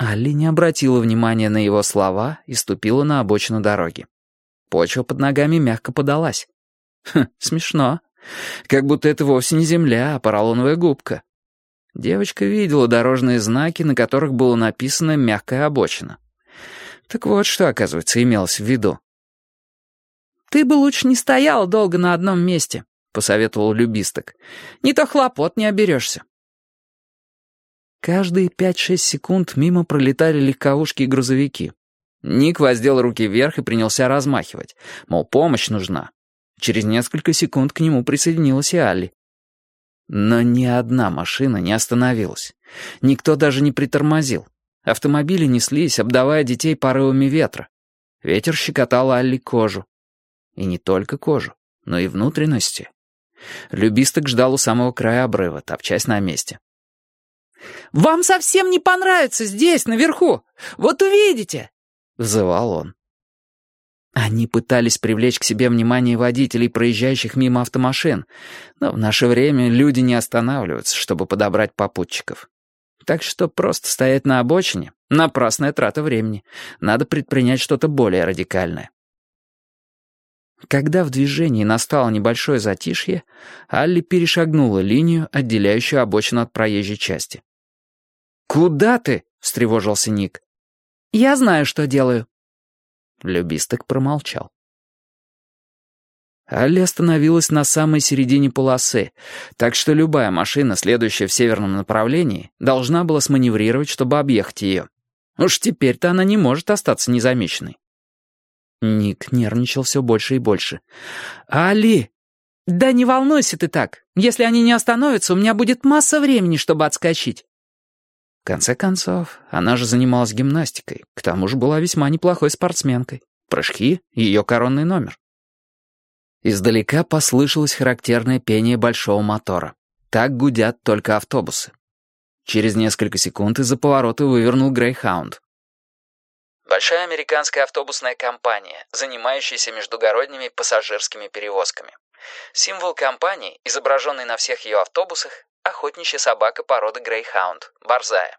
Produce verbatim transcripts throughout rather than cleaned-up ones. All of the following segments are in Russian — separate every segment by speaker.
Speaker 1: Алли не обратила внимания на его слова и ступила на обочину дороги. Почва под ногами мягко подалась. Хм, смешно. Как будто это вовсе не земля, а поролоновая губка. Девочка видела дорожные знаки, на которых было написано «мягкая обочина». Так вот, что, оказывается, имелось в виду. «Ты бы лучше не стоял долго на одном месте», — посоветовал Любисток. «Не то хлопот не оберешься». Каждые пять-шесть секунд мимо пролетали легковушки и грузовики. Ник воздел руки вверх и принялся размахивать, мол, помощь нужна. Через несколько секунд к нему присоединилась и Алли. Но ни одна машина не остановилась. Никто даже не притормозил. Автомобили неслись, обдавая детей порывами ветра. Ветер щекотал Алли кожу. И не только кожу, но и внутренности. Любисток ждал у самого края обрыва, топчась на месте. «Вам совсем не понравится здесь, наверху! Вот увидите!» — взывал он. Они пытались привлечь к себе внимание водителей, проезжающих мимо автомашин, но в наше время люди не останавливаются, чтобы подобрать попутчиков. Так что просто стоять на обочине — напрасная трата времени. Надо предпринять что-то более радикальное. Когда в движении настало небольшое затишье, Алли перешагнула линию, отделяющую обочину от проезжей части. «Куда ты?» — встревожился Ник. «Я знаю, что делаю». Любисток промолчал. Алли остановилась на самой середине полосы, так что любая машина, следующая в северном направлении, должна была сманеврировать, чтобы объехать ее. Уж теперь-то она не может остаться незамеченной. Ник нервничал все больше и больше. «Алли!» «Да не волнуйся ты так. Если они не остановятся, у меня будет масса времени, чтобы отскочить». В конце концов, она же занималась гимнастикой, к тому же была весьма неплохой спортсменкой. Прыжки — ее коронный номер. Издалека послышалось характерное пение большого мотора. Так гудят только автобусы. Через несколько секунд из-за поворота вывернул Грейхаунд. Большая американская автобусная компания, занимающаяся междугородними пассажирскими перевозками. Символ компании, изображенный на всех ее автобусах, охотничья собака породы Грейхаунд, борзая.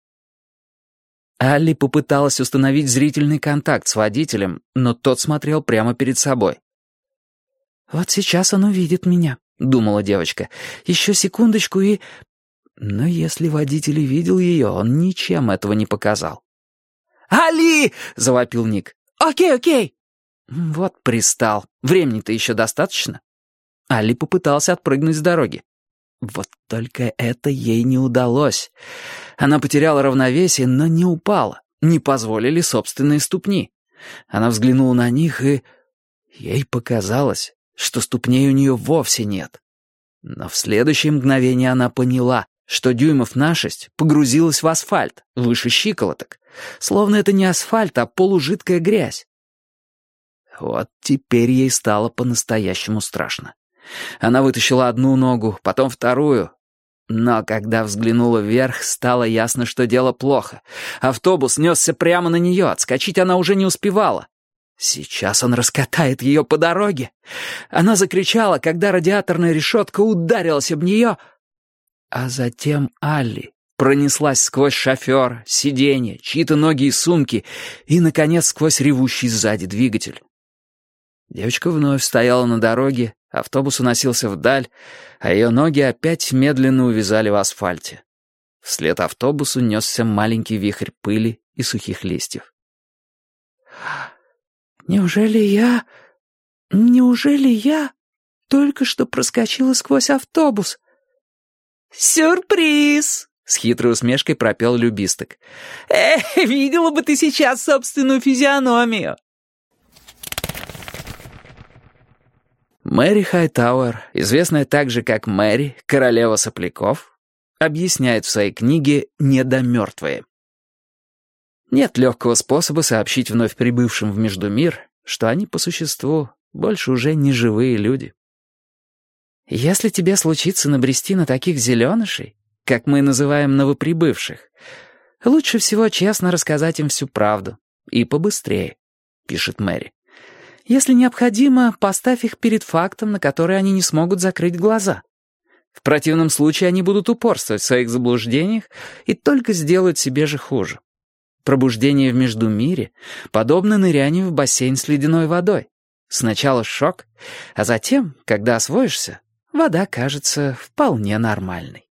Speaker 1: Алли попыталась установить зрительный контакт с водителем, но тот смотрел прямо перед собой. «Вот сейчас он увидит меня», — думала девочка. «Еще секундочку и...» Но если водитель и видел ее, он ничем этого не показал. «Али!» — завопил Ник. «Окей, окей!» Вот пристал. Времени-то еще достаточно. Али попытался отпрыгнуть с дороги. Вот только это ей не удалось. Она потеряла равновесие, но не упала. Не позволили собственные ступни. Она взглянула на них, и... Ей показалось, что ступней у нее вовсе нет. Но в следующее мгновение она поняла, что дюймов на шесть погрузилась в асфальт, выше щиколоток. Словно это не асфальт, а полужидкая грязь. Вот теперь ей стало по-настоящему страшно. Она вытащила одну ногу, потом вторую. Но когда взглянула вверх, стало ясно, что дело плохо. Автобус несся прямо на нее, отскочить она уже не успевала. Сейчас он раскатает ее по дороге. Она закричала, когда радиаторная решетка ударилась об нее. А затем Алли пронеслась сквозь шофера, сиденье, чьи-то ноги и сумки и, наконец, сквозь ревущий сзади двигатель. Девочка вновь стояла на дороге, автобус уносился вдаль, а ее ноги опять медленно увязали в асфальте. Вслед автобусу несся маленький вихрь пыли и сухих листьев. «Неужели я... неужели я только что проскочила сквозь автобус?» «Сюрприз!» — с хитрой усмешкой пропел Любисток. «Эх, видела бы ты сейчас собственную физиономию!» Мэри Хайтауэр, известная также как Мэри, королева сопляков, объясняет в своей книге «Недомертвые». Нет легкого способа сообщить вновь прибывшим в Междумир, что они по существу больше уже не живые люди. Если тебе случится набрести на таких зеленышей, как мы называем новоприбывших, лучше всего честно рассказать им всю правду. И побыстрее, пишет Мэри. Если необходимо, поставь их перед фактом, на который они не смогут закрыть глаза. В противном случае они будут упорствовать в своих заблуждениях и только сделают себе же хуже. Пробуждение в Междумире подобно нырянию в бассейн с ледяной водой. Сначала шок, а затем, когда освоишься, вода кажется вполне нормальной.